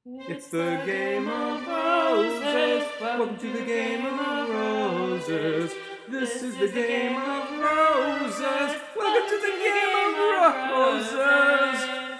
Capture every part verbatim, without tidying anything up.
It's the Game of Roses. Welcome to the Game of Roses. This is the Game of Roses. Welcome to the Game of Roses.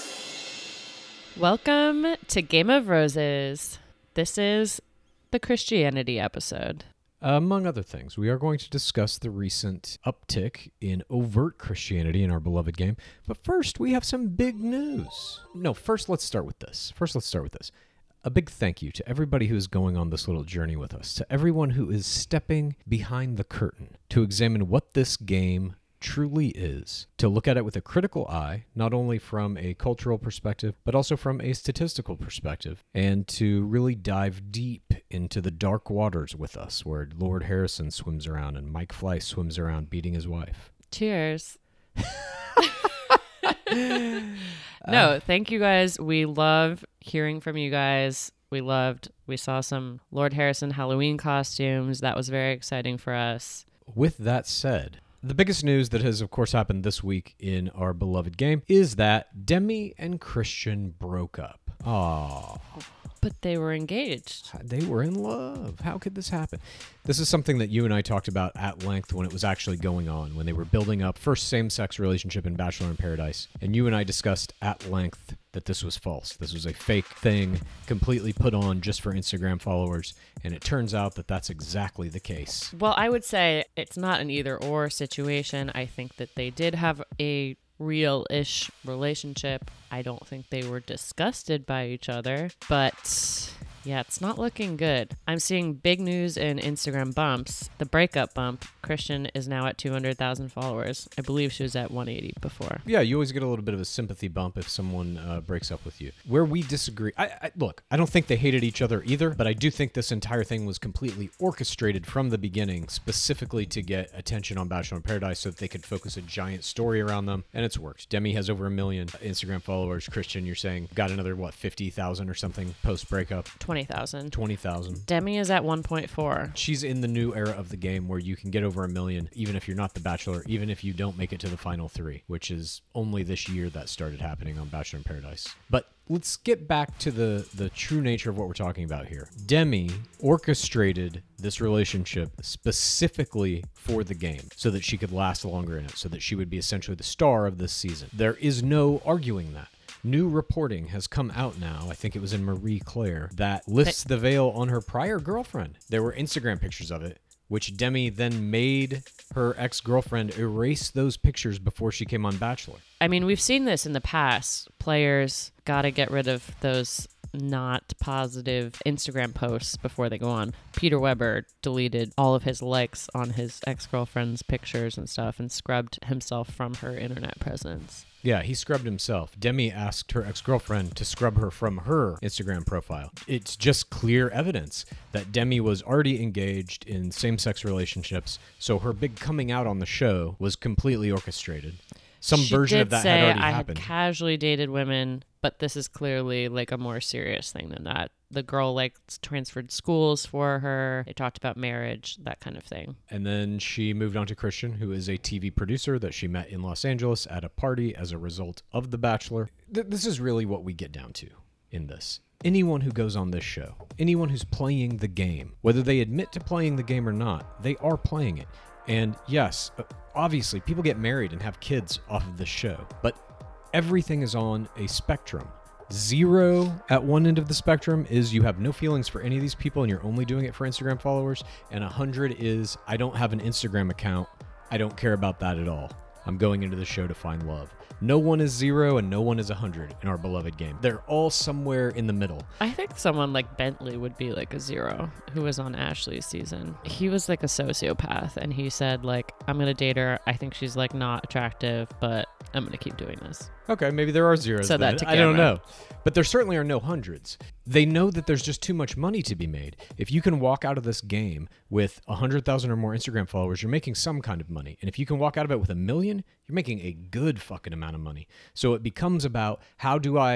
Welcome to Game of Roses. This is the Christianity episode. Among other things, we are going to discuss the recent uptick in overt Christianity in our beloved game. But first, we have some big news. No, first let's start with this. First, let's start with this. A big thank you to everybody who is going on this little journey with us, to everyone who is stepping behind the curtain to examine what this game truly is, to look at it with a critical eye, not only from a cultural perspective, but also from a statistical perspective, and to really dive deep into the dark waters with us, where Lord Harrison swims around and Mike Fleiss swims around beating his wife. Cheers. No, thank you guys. We love hearing from you guys. We loved, we saw some Lord Harrison Halloween costumes. That was very exciting for us. With that said, the biggest news that has, of course, happened this week in our beloved game is that Demi and Christian broke up. Aww. But they were engaged. They were in love. How could this happen? This is something that you and I talked about at length when it was actually going on, when they were building up first same-sex relationship in Bachelor in Paradise. And you and I discussed at length that this was false. This was a fake thing, completely put on just for Instagram followers. And it turns out that that's exactly the case. Well, I would say it's not an either-or situation. I think that they did have a real-ish relationship. I don't think they were disgusted by each other, but yeah, it's not looking good. I'm seeing big news in Instagram bumps. The breakup bump. Christian is now at two hundred thousand followers. I believe she was at one eighty before. Yeah, you always get a little bit of a sympathy bump if someone uh, breaks up with you. Where we disagree, I, I look, I don't think they hated each other either, but I do think this entire thing was completely orchestrated from the beginning, specifically to get attention on Bachelor in Paradise so that they could focus a giant story around them, and it's worked. Demi has over a million Instagram followers. Christian, you're saying, got another, what, fifty thousand or something post-breakup? twenty thousand. twenty thousand. Demi is at one point four. She's in the new era of the game where you can get over a million, even if you're not the Bachelor, even if you don't make it to the final three, which is only this year that started happening on Bachelor in Paradise. But let's get back to the, the true nature of what we're talking about here. Demi orchestrated this relationship specifically for the game so that she could last longer in it, so that she would be essentially the star of this season. There is no arguing that. New reporting has come out now, I think it was in Marie Claire, that lifts the veil on her prior girlfriend. There were Instagram pictures of it, which Demi then made her ex-girlfriend erase those pictures before she came on Bachelor. I mean, we've seen this in the past. Players got to get rid of those not positive Instagram posts before they go on. Peter Weber deleted all of his likes on his ex-girlfriend's pictures and stuff and scrubbed himself from her internet presence. Yeah, he scrubbed himself. Demi asked her ex-girlfriend to scrub her from her Instagram profile. It's just clear evidence that Demi was already engaged in same-sex relationships, so her big coming out on the show was completely orchestrated. Some she version did of that say, had already I happened. had casually dated women, but this is clearly like a more serious thing than that. The girl like transferred schools for her. They talked about marriage, that kind of thing. And then she moved on to Christian, who is a T V producer that she met in Los Angeles at a party as a result of The Bachelor. Th- this is really what we get down to in this. Anyone who goes on this show, anyone who's playing the game, whether they admit to playing the game or not, they are playing it. And yes, obviously, people get married and have kids off of this show, but everything is on a spectrum. Zero at one end of the spectrum is you have no feelings for any of these people and you're only doing it for Instagram followers, and one hundred is I don't have an Instagram account, I don't care about that at all. I'm going into the show to find love. No one is zero and no one is one hundred in our beloved game. They're all somewhere in the middle. I think someone like Bentley would be like a zero, who was on Ashley's season. He was like a sociopath, and he said like, I'm going to date her. I think she's like not attractive, but I'm going to keep doing this. Okay, maybe there are zeros. So that then. to I don't camera. know. But there certainly are no hundreds. They know that there's just too much money to be made. If you can walk out of this game with one hundred thousand or more Instagram followers, you're making some kind of money. And if you can walk out of it with a million, you're making a good fucking amount of money. So it becomes about, how do I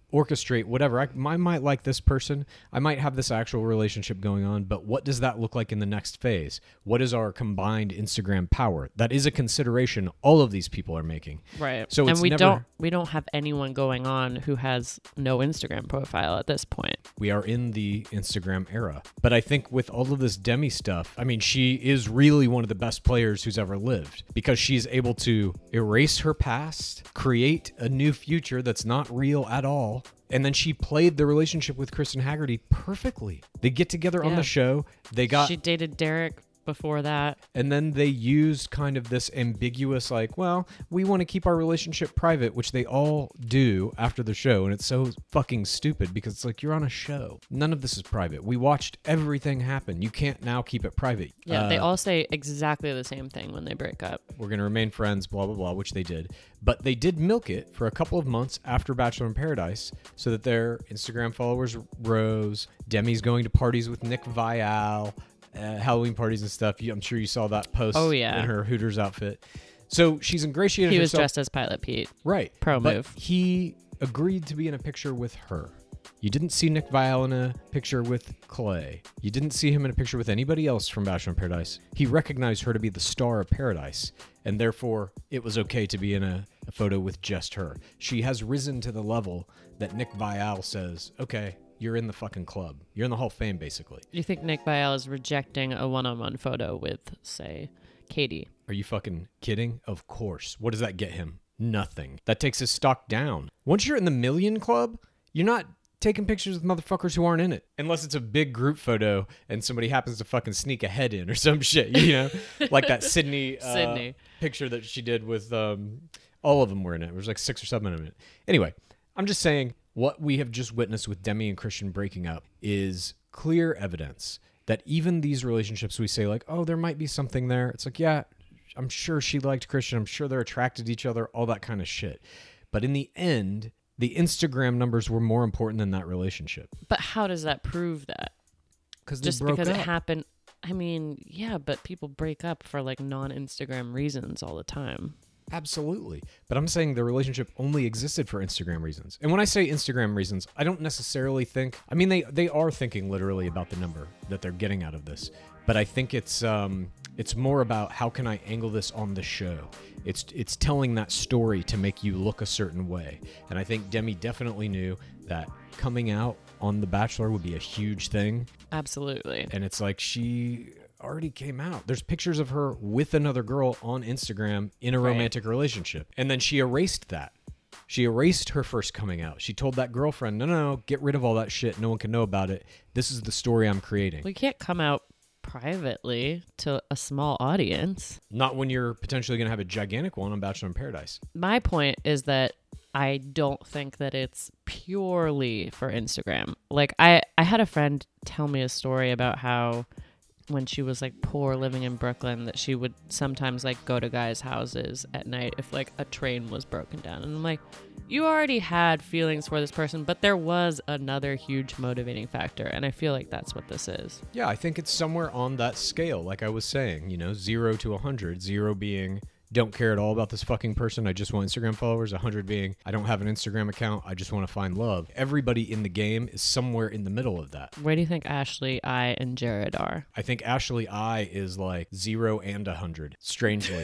orchestrate whatever. I, I might like this person. I might have this actual relationship going on, but what does that look like in the next phase? What is our combined Instagram power? That is a consideration all of these people are making. Right. So and it's we never, don't we don't have anyone going on who has no Instagram profile at this point. We are in the Instagram era. But I think with all of this Demi stuff, I mean, she is really one of the best players who's ever lived because she's able to erase her past, create a new future that's not real at all. And then she played the relationship with Kristen Haggerty perfectly. They get together on Yeah. the show. They got She dated Derek before that. And then they used kind of this ambiguous, like, well, we want to keep our relationship private, which they all do after the show. And it's so fucking stupid because it's like, you're on a show. None of this is private. We watched everything happen. You can't now keep it private. Yeah, Uh, they all say exactly the same thing when they break up. We're going to remain friends, blah, blah, blah, which they did. But they did milk it for a couple of months after Bachelor in Paradise so that their Instagram followers rose. Demi's going to parties with Nick Viall. Uh, Halloween parties and stuff. You, I'm sure you saw that post Oh, yeah. in her Hooters outfit. So she's ingratiated He was herself. dressed as Pilot Pete. Right. Pro but move. He agreed to be in a picture with her. You didn't see Nick Viall in a picture with Clay. You didn't see him in a picture with anybody else from Bachelor in Paradise. He recognized her to be the star of Paradise, and therefore it was okay to be in a, a photo with just her. She has risen to the level that Nick Viall says, okay, you're in the fucking club. You're in the Hall of Fame, basically. You think Nick Viall is rejecting a one-on-one photo with, say, Katie? Are you fucking kidding? Of course. What does that get him? Nothing. That takes his stock down. Once you're in the million club, you're not taking pictures with motherfuckers who aren't in it. Unless it's a big group photo and somebody happens to fucking sneak a head in or some shit, you know? Like that Sydney, uh, Sydney. picture that she did with, um, all of them were in it. There was like six or seven of them in it. Anyway, I'm just saying what we have just witnessed with Demi and Christian breaking up is clear evidence that even these relationships we say like, oh, there might be something there. It's like, yeah, I'm sure she liked Christian. I'm sure they're attracted to each other, all that kind of shit. But in the end, the Instagram numbers were more important than that relationship. But how does that prove that? Because Just because it happened. I mean, yeah, but people break up for like non-Instagram reasons all the time. Absolutely. But I'm saying the relationship only existed for Instagram reasons. And when I say Instagram reasons, I don't necessarily think, I mean, they, they are thinking literally about the number that they're getting out of this. But I think it's um, it's more about how can I angle this on the show. It's it's telling that story to make you look a certain way. And I think Demi definitely knew that coming out on The Bachelor would be a huge thing. Absolutely. And it's like she already came out. There's pictures of her with another girl on Instagram in a Right. romantic relationship. And then she erased that. She erased her first coming out. She told that girlfriend, no, no, no, get rid of all that shit. No one can know about it. This is the story I'm creating. We can't come out privately to a small audience. Not when you're potentially going to have a gigantic one on Bachelor in Paradise. My point is that I don't think that it's purely for Instagram. Like I, I had a friend tell me a story about how when she was like poor living in Brooklyn that she would sometimes like go to guys' houses at night if like a train was broken down. And I'm like, you already had feelings for this person, but there was another huge motivating factor. And I feel like that's what this is. Yeah, I think it's somewhere on that scale. Like I was saying, you know, zero to a hundred, zero being don't care at all about this fucking person. I just want Instagram followers. A hundred being I don't have an Instagram account. I just want to find love. Everybody in the game is somewhere in the middle of that. Where do you think Ashley, I, and Jared are? I think Ashley I is like zero and a hundred. Strangely,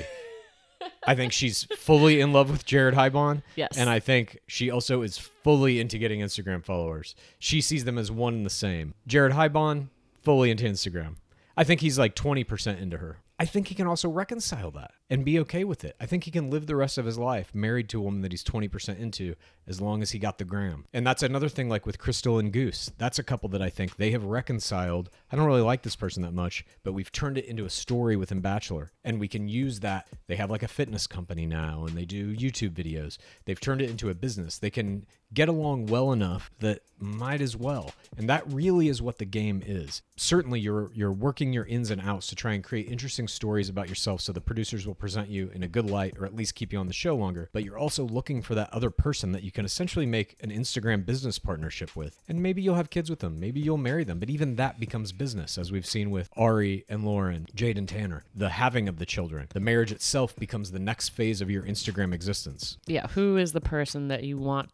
I think she's fully in love with Jared Hybon. Yes. And I think she also is fully into getting Instagram followers. She sees them as one and the same. Jared Hybon, fully into Instagram. I think he's like twenty percent into her. I think he can also reconcile that and be okay with it. I think he can live the rest of his life married to a woman that he's twenty percent into as long as he got the gram. And that's another thing like with Crystal and Goose. That's a couple that I think they have reconciled. I don't really like this person that much, but we've turned it into a story within Bachelor. And we can use that. They have like a fitness company now and they do YouTube videos. They've turned it into a business. They can get along well enough that might as well. And that really is what the game is. Certainly you're you're working your ins and outs to try and create interesting stories about yourself so the producers will present you in a good light or at least keep you on the show longer. But you're also looking for that other person that you can essentially make an Instagram business partnership with. And maybe you'll have kids with them. Maybe you'll marry them. But even that becomes business, as we've seen with Ari and Lauren, Jade and Tanner. The having of the children. The marriage itself becomes the next phase of your Instagram existence. Yeah, who is the person that you want to sell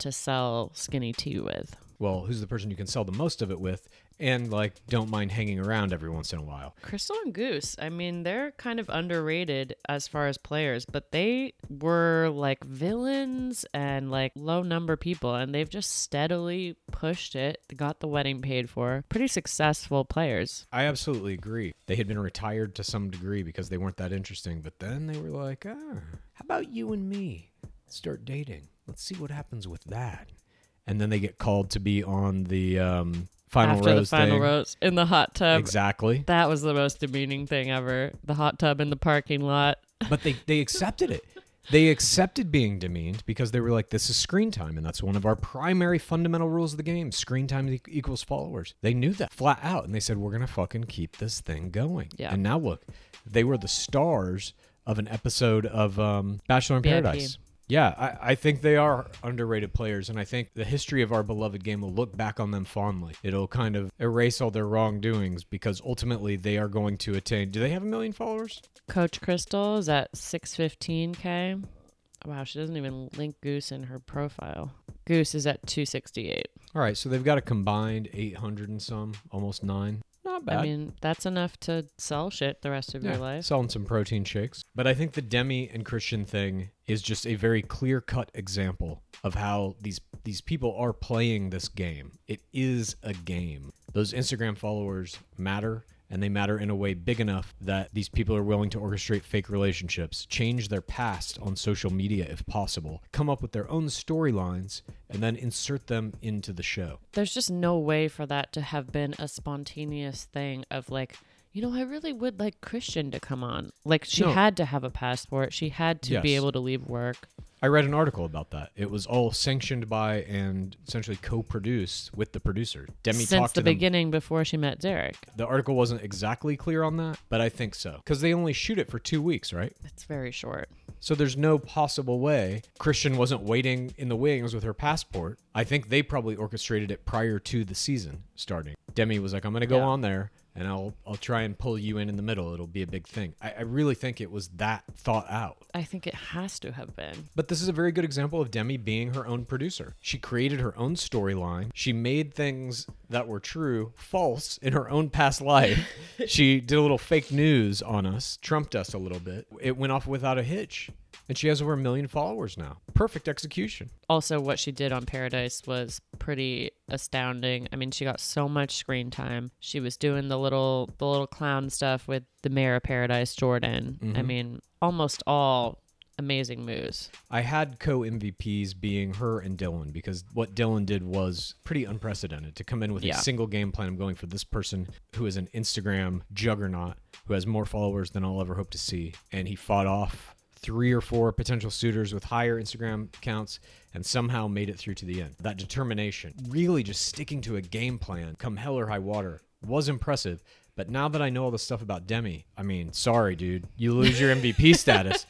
sell skinny tea with. Well, who's the person you can sell the most of it with and, like, don't mind hanging around every once in a while? Crystal and Goose, I mean, they're kind of underrated as far as players, but they were like villains and like low number people, and they've just steadily pushed it, got the wedding paid for. Pretty successful players. I absolutely agree. They had been retired to some degree because they weren't that interesting, but then they were like, ah, how about you and me start dating? Let's see what happens with that. And then they get called to be on the um, final After rose the final thing. rose in the hot tub. Exactly. That was the most demeaning thing ever. The hot tub in the parking lot. But they, they accepted it. They accepted being demeaned because they were like, this is screen time, and that's one of our primary fundamental rules of the game. Screen time e- equals followers. They knew that flat out, and they said, we're going to fucking keep this thing going. Yeah. And now look, they were the stars of an episode of um, Bachelor in B I P. Paradise. Yeah, I, I think they are underrated players, and I think the history of our beloved game will look back on them fondly. It'll kind of erase all their wrongdoings because ultimately they are going to attain... Do they have a million followers? Coach Crystal is at six fifteen K. Wow, she doesn't even link Goose in her profile. Goose is at two sixty-eight. All right, so they've got a combined eight hundred and some, almost nine. Not bad. I mean, that's enough to sell shit the rest of yeah, your life. selling some protein shakes. But I think the Demi and Christian thing is just a very clear-cut example of how these these people are playing this game. It is a game. Those Instagram followers matter, and they matter in a way big enough that these people are willing to orchestrate fake relationships, change their past on social media if possible, come up with their own storylines, and then insert them into the show. There's just no way for that to have been a spontaneous thing of like, you know, I really would like Christian to come on. Like, she No. had to have a passport. She had to be Yes. able to leave work. I read an article about that. It was all sanctioned by and essentially co-produced with the producer. Demi Since talked the to them. beginning before she met Derek. The article wasn't exactly clear on that, but I think so. Because they only shoot it for two weeks, right? It's very short. So there's no possible way Christian wasn't waiting in the wings with her passport. I think they probably orchestrated it prior to the season starting. Demi was like, I'm going to go Yeah. on there and I'll I'll try and pull you in in the middle. It'll be a big thing. I, I really think it was that thought out. I think it has to have been. But this is a very good example of Demi being her own producer. She created her own storyline. She made things that were true false in her own past life. She did a little fake news on us, trumped us a little bit. It went off without a hitch. And she has over a million followers now. Perfect execution. Also, what she did on Paradise was pretty astounding. I mean, she got so much screen time. She was doing the little the little clown stuff with the mayor of Paradise, Jordan. Mm-hmm. I mean, almost all amazing moves. I had co-M V Ps being her and Dylan because what Dylan did was pretty unprecedented to come in with Yeah. a single game plan. I'm going for this person who is an Instagram juggernaut who has more followers than I'll ever hope to see. And he fought off three or four potential suitors with higher Instagram accounts and somehow made it through to the end. That determination, really just sticking to a game plan, come hell or high water, was impressive. But now that I know all the stuff about Demi, I mean, sorry, dude, you lose your M V P status.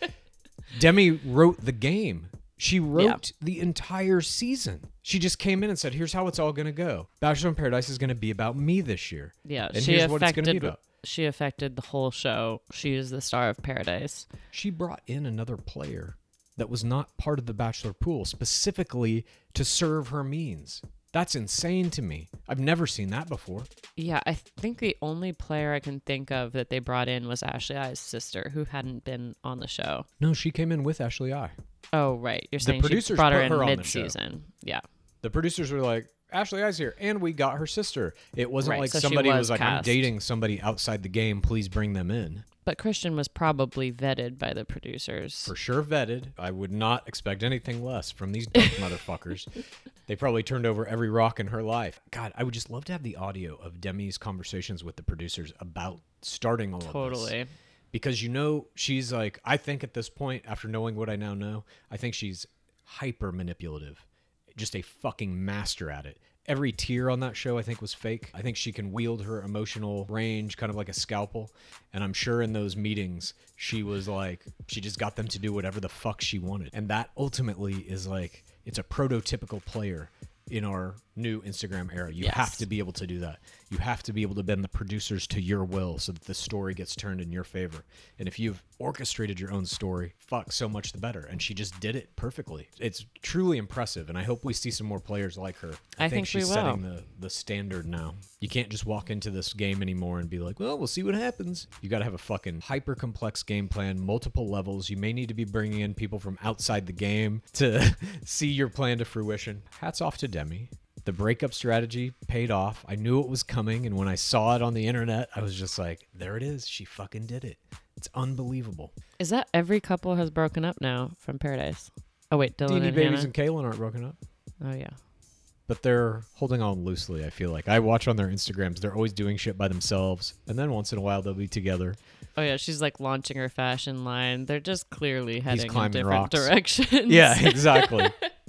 Demi wrote the game. She wrote the entire season. She just came in and said, here's how it's all going to go. Bachelor in Paradise is going to be about me this year. Yeah, And she here's what it's affected going to be about. she affected the whole show. She is the star of Paradise. She brought in another player that was not part of the Bachelor pool specifically to serve her means. That's insane to me. I've never seen that before. Yeah, I think the only player I can think of that they brought in was Ashley I's sister, who hadn't been on the show. No, she came in with Ashley I. Oh, right. You're The saying she producers brought her put in her on the show. mid-season. Yeah. The producers were like, Ashley I's here, and we got her sister. It wasn't Right, like so she somebody was, was like, I'm cast. dating somebody outside the game. Please bring them in. But Christian was probably vetted by the producers. For sure vetted. I would not expect anything less from these dumb motherfuckers. They probably turned over every rock in her life. God, I would just love to have the audio of Demi's conversations with the producers about starting all of this. Totally. Because, you know, she's like, I think at this point, after knowing what I now know, I think she's hyper manipulative. Just a fucking master at it. Every tear on that show, I think, was fake. I think she can wield her emotional range kind of like a scalpel. And I'm sure in those meetings, she was like, she just got them to do whatever the fuck she wanted. And that ultimately is like, it's a prototypical player in our new Instagram era. You Yes. have to be able to do that. You have to be able to bend the producers to your will so that the story gets turned in your favor. And if you've orchestrated your own story, fuck, so much the better. And she just did it perfectly. It's truly impressive, and I hope we see some more players like her. I think she's we will. setting the, the standard now. You can't just walk into this game anymore and be like, well, we'll see what happens. You got to have a fucking hyper complex game plan, multiple levels. You may need to be bringing in people from outside the game to see your plan to fruition. Hats off to Demi. The breakup strategy paid off. I knew it was coming, and when I saw it on the internet, I was just like, there it is. She fucking did it. It's unbelievable. Is that every couple has broken up now from Paradise? Oh, wait, Dylan Deanie and Babies Hannah? and Kaylin aren't broken up. Oh, yeah. But they're holding on loosely, I feel like. I watch on their Instagrams. They're always doing shit by themselves, and then once in a while they'll be together. Oh, yeah, she's like launching her fashion line. They're just clearly heading in climbing different rocks. directions. Yeah, exactly.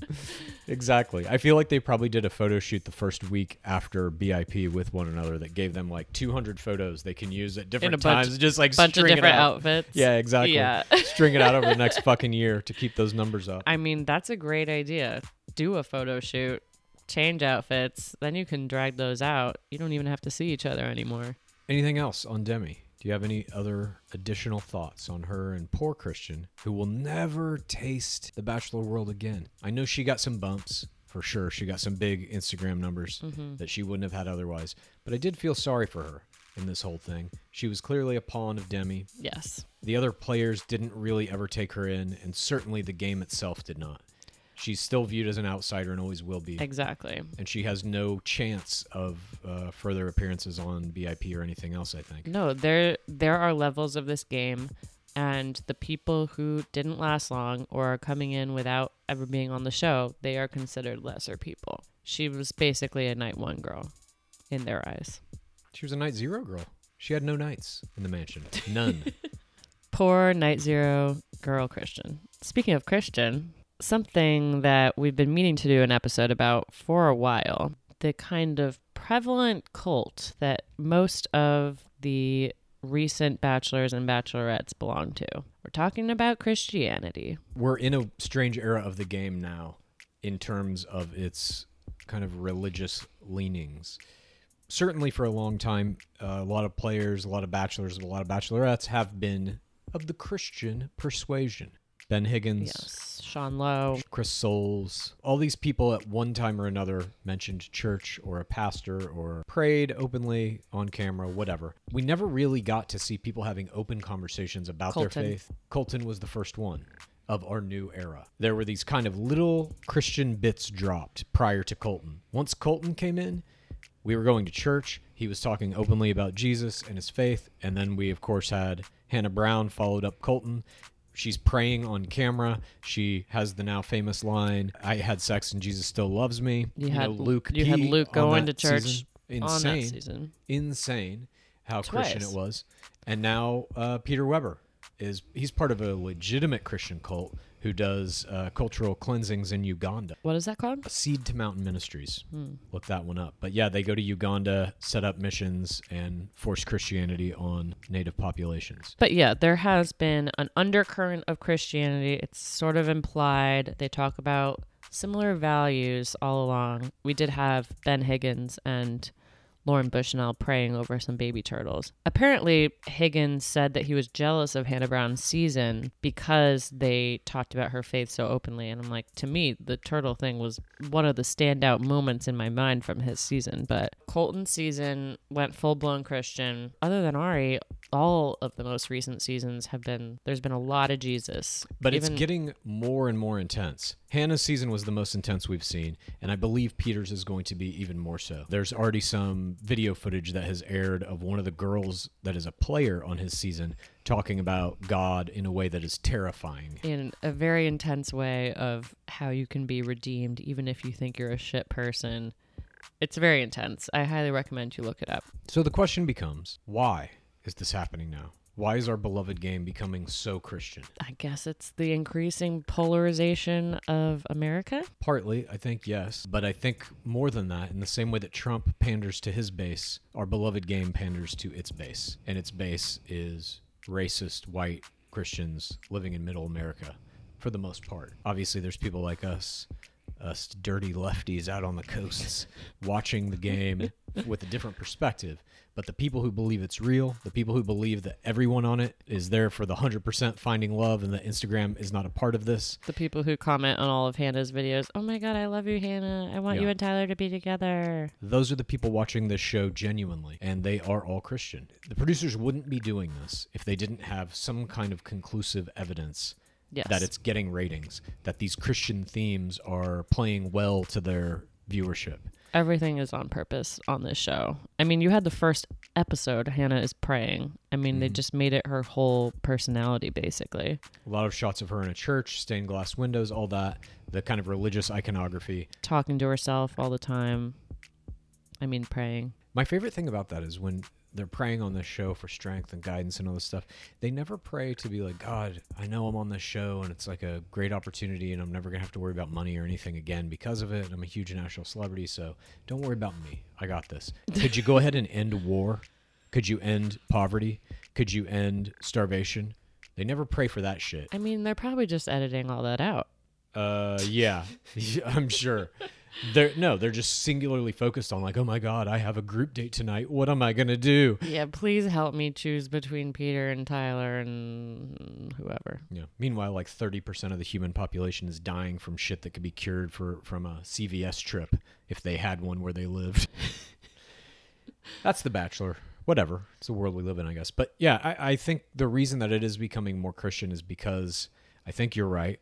Exactly. I feel like they probably did a photo shoot the first week after B I P with one another that gave them like two hundred photos they can use at different In a bunch- times. Just like bunch of string it different out. outfits. Yeah, exactly. Yeah. String it out over the next fucking year to keep those numbers up. I mean, that's a great idea. Do a photo shoot, change outfits, then you can drag those out. You don't even have to see each other anymore. Anything else on Demi? Do you have any other additional thoughts on her and poor Christian, who will never taste the Bachelor world again? I know she got some bumps, for sure. She got some big Instagram numbers Mm-hmm. that she wouldn't have had otherwise. But I did feel sorry for her in this whole thing. She was clearly a pawn of Demi. Yes. The other players didn't really ever take her in, and certainly the game itself did not. She's still viewed as an outsider and always will be. Exactly. And she has no chance of uh, further appearances on B I P or anything else, I think. No, there there are levels of this game, and the people who didn't last long or are coming in without ever being on the show, they are considered lesser people. She was basically a night one girl in their eyes. She was a night zero girl. She had no nights in the mansion. None. Poor night zero girl Christian. Speaking of Christian, something that we've been meaning to do an episode about for a while, the kind of prevalent cult that most of the recent bachelors and bachelorettes belong to. We're talking about Christianity. We're in a strange era of the game now in terms of its kind of religious leanings. Certainly for a long time, uh, a lot of players, a lot of bachelors, a lot of bachelorettes have been of the Christian persuasion. Ben Higgins, Yes. Sean Lowe. Chris Soules, all these people at one time or another mentioned church or a pastor or prayed openly on camera, whatever. We never really got to see people having open conversations about Colton. their faith. Colton was the first one of our new era. There were these kind of little Christian bits dropped prior to Colton. Once Colton came in, we were going to church. He was talking openly about Jesus and his faith. And then we, of course, had Hannah Brown followed up Colton. She's praying on camera. She has the now famous line, I had sex and Jesus still loves me. You, You had know, Luke You P had Luke on going to that church season. on Insane. that season. Insane how Christian Twice. it was. And now uh, Peter Weber is, he's part of a legitimate Christian cult who does uh, cultural cleansings in Uganda. What is that called? Seed to Mountain Ministries. Hmm. Look that one up. But yeah, they go to Uganda, set up missions, and force Christianity on native populations. But yeah, there has been an undercurrent of Christianity. It's sort of implied. They talk about similar values all along. We did have Ben Higgins and Lauren Bushnell praying over some baby turtles. Apparently, Higgins said that he was jealous of Hannah Brown's season because they talked about her faith so openly. And I'm like, to me, the turtle thing was one of the standout moments in my mind from his season. But Colton's season went full-blown Christian. Other than Ari, all of the most recent seasons have been, there's been a lot of Jesus. But Even- it's getting more and more intense. Hannah's season was the most intense we've seen, and I believe Peter's is going to be even more so. There's already some video footage that has aired of one of the girls that is a player on his season talking about God in a way that is terrifying. in a very intense way of how you can be redeemed even if you think you're a shit person. It's very intense. I highly recommend you look it up. So the question becomes, why is this happening now? Why is our beloved game becoming so Christian? I guess it's the increasing polarization of America. Partly, I think, yes. But I think more than that, in the same way that Trump panders to his base, our beloved game panders to its base. And its base is racist, white Christians living in middle America, for the most part. Obviously, there's people like us us dirty lefties out on the coasts watching the game with a different perspective. But the people who believe it's real, the people who believe that everyone on it is there for the one hundred percent finding love and that Instagram is not a part of this. The people who comment on all of Hannah's videos, oh my God, I love you, Hannah. I want Yeah. you and Tyler to be together. Those are the people watching this show genuinely, and they are all Christian. The producers wouldn't be doing this if they didn't have some kind of conclusive evidence Yes. that it's getting ratings, that these Christian themes are playing well to their viewership. Everything is on purpose on this show. I mean, you had the first episode, Hannah is praying. I mean, they just made it her whole personality, basically. A lot of shots of her in a church, stained glass windows, all that, the kind of religious iconography. Talking to herself all the time. I mean, praying. My favorite thing about that is when they're praying on this show for strength and guidance and all this stuff, they never pray to be like, God, I know I'm on this show and it's like a great opportunity and I'm never going to have to worry about money or anything again because of it. I'm a huge national celebrity, so don't worry about me. I got this. Could you go ahead and end war? Could you end poverty? Could you end starvation? They never pray for that shit. I mean, they're probably just editing all that out. Uh, yeah, I'm sure. They're no, they're just singularly focused on like, oh my God, I have a group date tonight. What am I gonna do? Yeah, please help me choose between Peter and Tyler and whoever. Yeah. Meanwhile, like thirty percent of the human population is dying from shit that could be cured for from a C V S trip if they had one where they lived. That's The Bachelor. Whatever. It's the world we live in, I guess. But yeah, I, I think the reason that it is becoming more Christian is because I think you're right.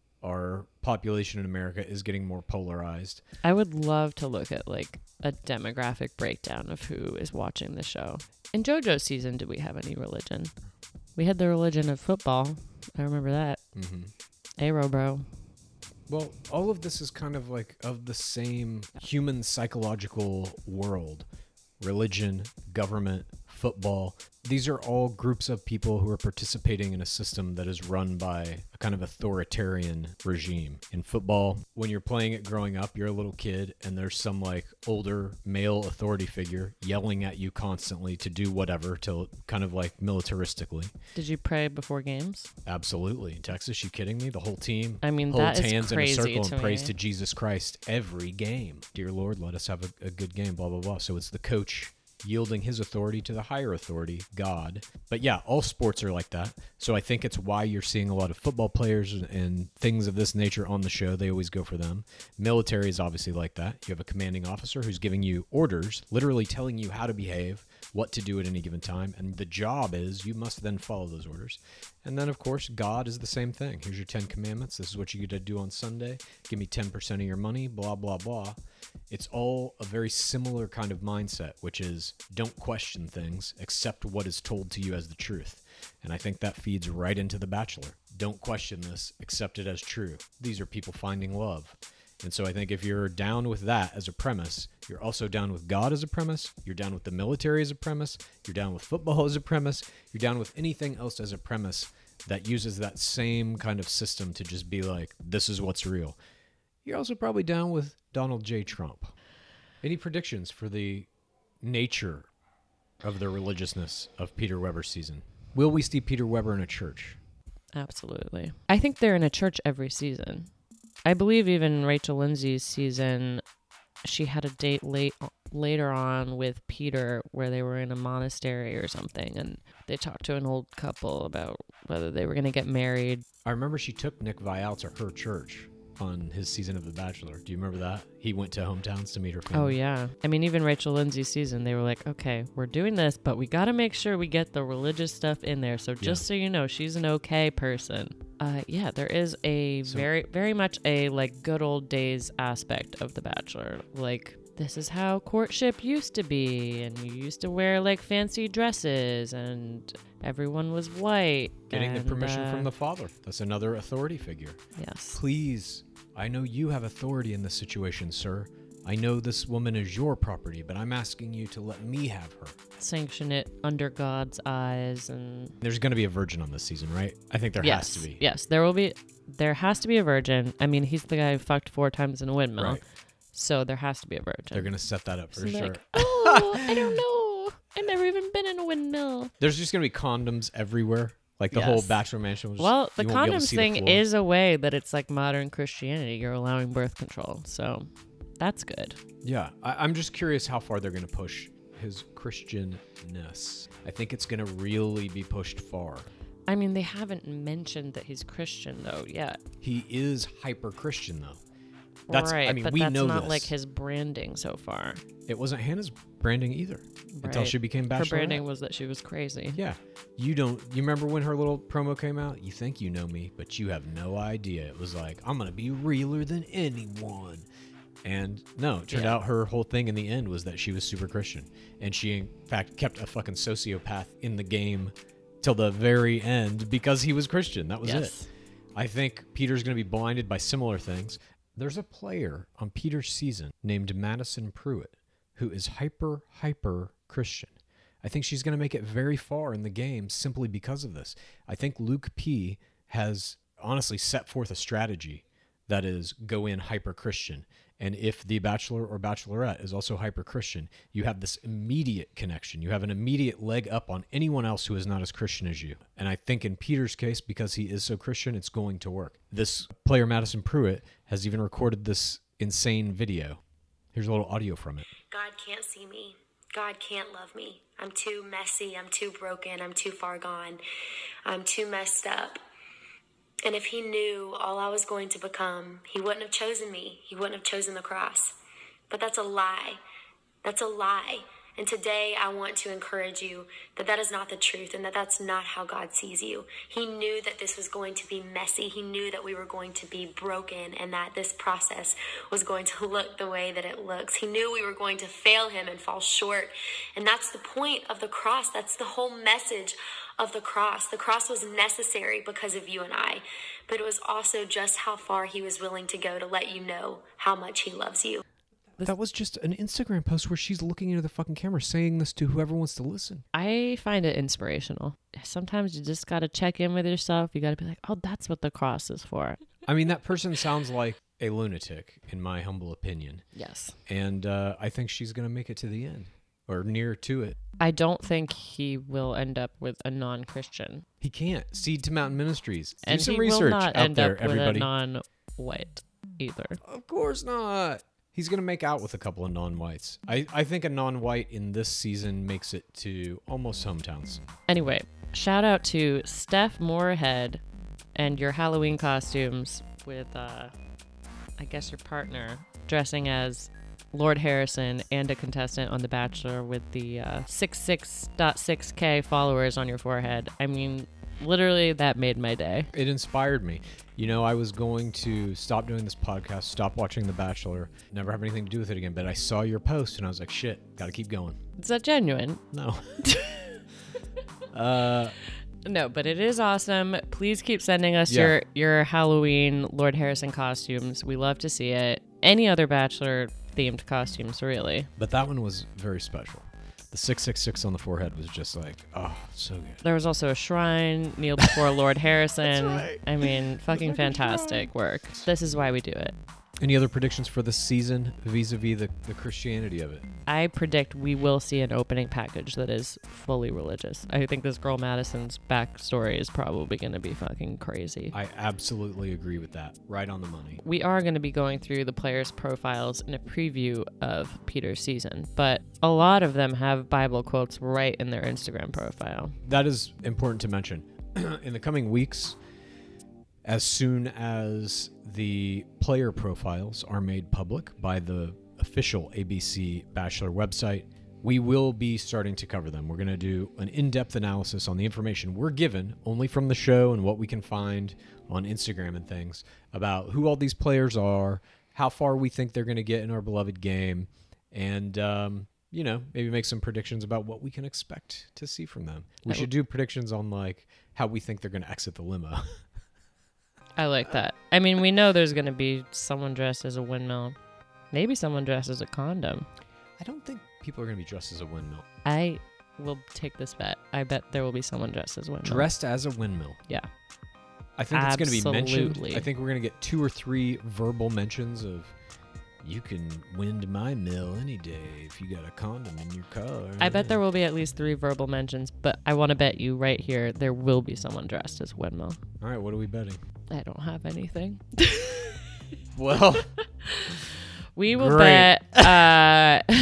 Our population in America is getting more polarized. I would love to look at like a demographic breakdown of who is watching the show. In JoJo's season, did we have any religion? We had the religion of football. I remember that. Mm-hmm. Aero bro. Well, all of this is kind of like of the same human psychological world. Religion, government, football. These are all groups of people who are participating in a system that is run by a kind of authoritarian regime. In football, when you're playing it growing up, you're a little kid and there's some like older male authority figure yelling at you constantly to do whatever, to kind of like militaristically. Did you pray before games? Absolutely. In Texas, you kidding me? The whole team I mean, holds that is hands in a crazy circle to and prays me. to Jesus Christ every game. Dear Lord, let us have a, a good game, blah, blah, blah. So it's the coach yielding his authority to the higher authority, God. But yeah, all sports are like that. So I think it's why you're seeing a lot of football players and, and things of this nature on the show. They always go for them. Military is obviously like that. You have a commanding officer who's giving you orders, literally telling you how to behave, what to do at any given time. And the job is you must then follow those orders. And then, of course, God is the same thing. Here's your Ten Commandments. This is what you get to do on Sunday. Give me ten percent of your money, blah, blah, blah. It's all a very similar kind of mindset, which is don't question things, accept what is told to you as the truth. And I think that feeds right into The Bachelor. Don't question this, accept it as true. These are people finding love. And so I think if you're down with that as a premise, you're also down with God as a premise, you're down with the military as a premise, you're down with football as a premise, you're down with anything else as a premise that uses that same kind of system to just be like, this is what's real. You're also probably down with Donald J. Trump. Any predictions for the nature of the religiousness of Peter Weber's season? Will we see Peter Weber in a church? Absolutely. I think they're in a church every season. I believe even Rachel Lindsay's season, she had a date late later on with Peter where they were in a monastery or something, and they talked to an old couple about whether they were going to get married. I remember she took Nick Viall to her church on his season of The Bachelor. Do you remember that? He went to hometowns to meet her family. Oh, yeah. I mean, even Rachel Lindsay's season, they were like, okay, we're doing this, but we got to make sure we get the religious stuff in there. So just Yeah. so you know, she's an okay person. Uh, yeah, there is a So- very, very much a like good old days aspect of The Bachelor. Like, this is how courtship used to be, and you used to wear like fancy dresses, and everyone was white. Getting the and, permission uh, from the father. That's another authority figure. Yes. Please, I know you have authority in this situation, sir. I know this woman is your property, but I'm asking you to let me have her. Sanction it under God's eyes, and There's going to be a virgin on this season, right? I think there yes, has to be. yes, there will be. There has to be a virgin. I mean, he's the guy who fucked four times in a windmill, Right. so there has to be a virgin. They're going to set that up for So sure. like, oh, I don't know. I've never even been in a windmill. There's just going to be condoms everywhere. Like the Yes. whole Bachelor Mansion was Well, the you won't be able to condoms see the thing floor. is a way that it's like modern Christianity. You're allowing birth control. So that's good. Yeah, I, I'm just curious how far they're going to push his Christianness. I think it's going to really be pushed far. I mean, they haven't mentioned that he's Christian, though, yet. He is hyper Christian, though. That's, right, I mean, but we that's know not this. like his branding so far. It wasn't Hannah's branding either until Right. she became Her Bachelorette. branding was that she was crazy. Yeah, you don't. You remember when her little promo came out? You think you know me, but you have no idea. It was like, I'm gonna be realer than anyone. And no, it turned Yeah. out her whole thing in the end was that she was super Christian, and she in fact kept a fucking sociopath in the game till the very end because he was Christian. That was Yes. it. I think Peter's gonna be blinded by similar things. There's a player on Peter's season named Madison Pruitt who is hyper, hyper Christian. I think she's going to make it very far in the game simply because of this. I think Luke P has honestly set forth a strategy that is go in hyper Christian. And if the Bachelor or Bachelorette is also hyper Christian, you have this immediate connection. You have an immediate leg up on anyone else who is not as Christian as you. And I think in Peter's case, because he is so Christian, it's going to work. This player, Madison Pruitt, has even recorded this insane video. Here's a little audio from it. God can't see me. God can't love me. I'm too messy. I'm too broken. I'm too far gone. I'm too messed up. And if he knew all I was going to become, he wouldn't have chosen me. He wouldn't have chosen the cross. But that's a lie. That's a lie. And today I want to encourage you that that is not the truth and that that's not how God sees you. He knew that this was going to be messy. He knew that we were going to be broken and that this process was going to look the way that it looks. He knew we were going to fail him and fall short. And that's the point of the cross. That's the whole message of the cross. The cross was necessary because of you and I, but it was also just how far he was willing to go to let you know how much he loves you. That was just an Instagram post where she's looking into the fucking camera saying this to whoever wants to listen. I find it inspirational. Sometimes you just got to check in with yourself. You got to be like, oh, that's what the cross is for. I mean, that person sounds like a lunatic, in my humble opinion. Yes. And uh, I think she's going to make it to the end or near to it. I don't think he will end up with a non-Christian. He can't. Seed to Mountain Ministries. Do And some he research will not out end there, up everybody. with a non-white either. Of course not. He's going to make out with a couple of non-whites. I, I think a non-white in this season makes it to almost hometowns. Anyway, shout out to Steph Moorhead and your Halloween costumes with, uh, I guess, your partner dressing as Lord Harrison and a contestant on The Bachelor with the uh, sixty-six point six K followers on your forehead. I mean, literally, that made my day. It inspired me. You know, I was going to stop doing this podcast, stop watching The Bachelor, never have anything to do with it again. But I saw your post and I was like, shit, got to keep going. Is that genuine? No. uh, No, but it is awesome. Please keep sending us Yeah. your, your Halloween Lord Harrison costumes. We love to see it. Any other Bachelor themed costumes, really. but that one was very special. The six six six on the forehead was just like, oh, so good. There was also a shrine, kneel before Lord Harrison. right. I mean, fucking fantastic work. This is why we do it. Any other predictions for this season vis-a-vis the, the Christianity of it? I predict we will see an opening package that is fully religious. I think this girl Madison's backstory is probably going to be fucking crazy. I absolutely agree with that. Right on the money. We are going to be going through the players' profiles in a preview of Peter's season, but a lot of them have Bible quotes right in their Instagram profile. That is important to mention. In the coming weeks, as soon as the player profiles are made public by the official A B C Bachelor website, we will be starting to cover them. We're going to do an in-depth analysis on the information we're given only from the show and what we can find on Instagram and things about who all these players are, how far we think they're going to get in our beloved game, and, um, you know, maybe make some predictions about what we can expect to see from them. We should do predictions on, like, how we think they're going to exit the limo. I like that. I mean, we know there's going to be someone dressed as a windmill. Maybe someone dressed as a condom. I don't think people are going to be dressed as a windmill. I will take this bet. I bet there will be someone dressed as a windmill. Dressed as a windmill. Yeah. I think it's going to be mentioned. Absolutely. I think we're going to get two or three verbal mentions of, You can wind my mill any day if you got a condom in your car. I bet there will be at least three verbal mentions, but I want to bet you right here there will be someone dressed as Windmill. All right, what are we betting? I don't have anything. Well, we will great. bet, uh,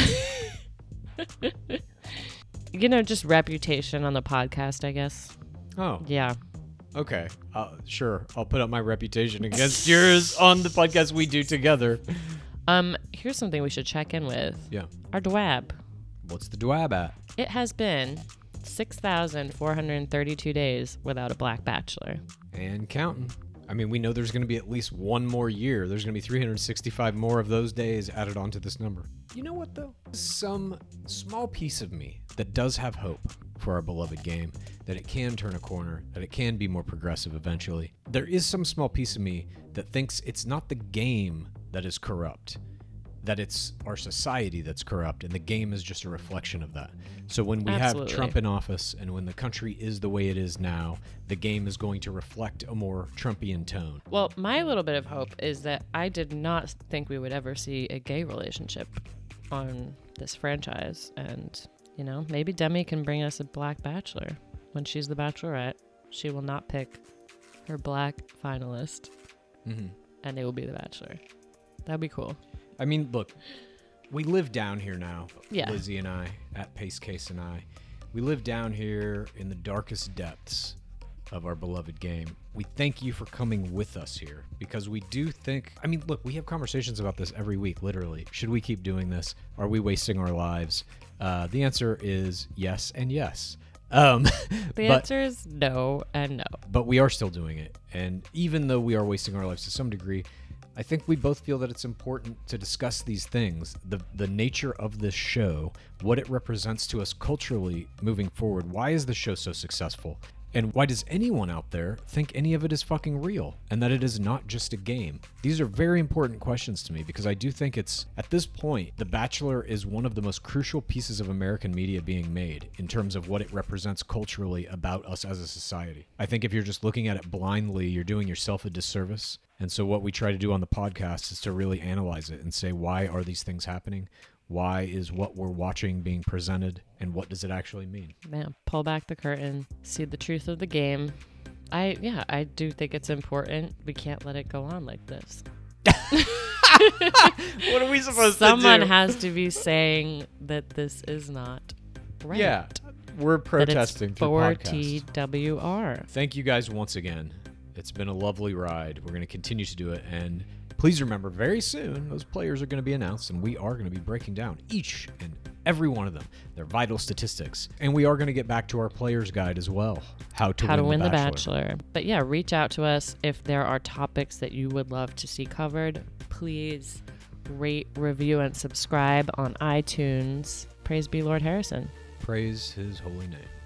you know, just reputation on the podcast, I guess. Oh, Yeah. okay. Uh, sure. I'll put up my reputation against yours on the podcast we do together. Um, here's something we should check in with. Yeah. Our D W A B. What's the D W A B at? It has been six thousand four hundred thirty-two days without a Black Bachelor. And counting. I mean, we know there's going to be at least one more year. There's going to be three hundred sixty-five more of those days added onto this number. You know what, though? Some small piece of me that does have hope for our beloved game, that it can turn a corner, that it can be more progressive eventually. There is some small piece of me that thinks it's not the game that is corrupt, that it's our society that's corrupt, and the game is just a reflection of that. So when we Absolutely. have Trump in office and when the country is the way it is now, the game is going to reflect a more Trumpian tone. Well, my little bit of hope is that I did not think we would ever see a gay relationship on this franchise. And, you know, maybe Demi can bring us a Black Bachelor. When she's the Bachelorette, she will not pick her Black finalist, Mm-hmm. and it will be the Bachelor. That'd be cool. I mean, look, we live down here now, Yeah. Lizzie and I, at Pace Case and I. We live down here in the darkest depths of our beloved game. We thank you for coming with us here because we do think, I mean, look, we have conversations about this every week, literally. Should we keep doing this? Are we wasting our lives? Uh, the answer is yes and yes. Um, The but, answer is no and no. but we are still doing it. And even though we are wasting our lives to some degree, I think we both feel that it's important to discuss these things, the the nature of this show, what it represents to us culturally moving forward. Why is the show so successful? And why does anyone out there think any of it is fucking real and that it is not just a game? These are very important questions to me because I do think it's, at this point, The Bachelor is one of the most crucial pieces of American media being made in terms of what it represents culturally about us as a society. I think if you're just looking at it blindly, you're doing yourself a disservice. And so what we try to do on the podcast is to really analyze it and say, why are these things happening? Why is what we're watching being presented? And what does it actually mean? Man, pull back the curtain, see the truth of the game. I, yeah, I do think it's important. We can't let it go on like this. What are we supposed Someone to do? has to be saying that this is not right. Yeah, we're That it's protesting through for podcasts. T W R. Thank you guys once again. It's been a lovely ride. We're going to continue to do it. And please remember, very soon, those players are going to be announced, and we are going to be breaking down each and every one of them, their vital statistics. And we are going to get back to our player's guide as well, how to How win, to win the, the Bachelor. Bachelor. But yeah, reach out to us if there are topics that you would love to see covered. Please rate, review, and subscribe on iTunes. Praise be Lord Harrison. Praise his holy name.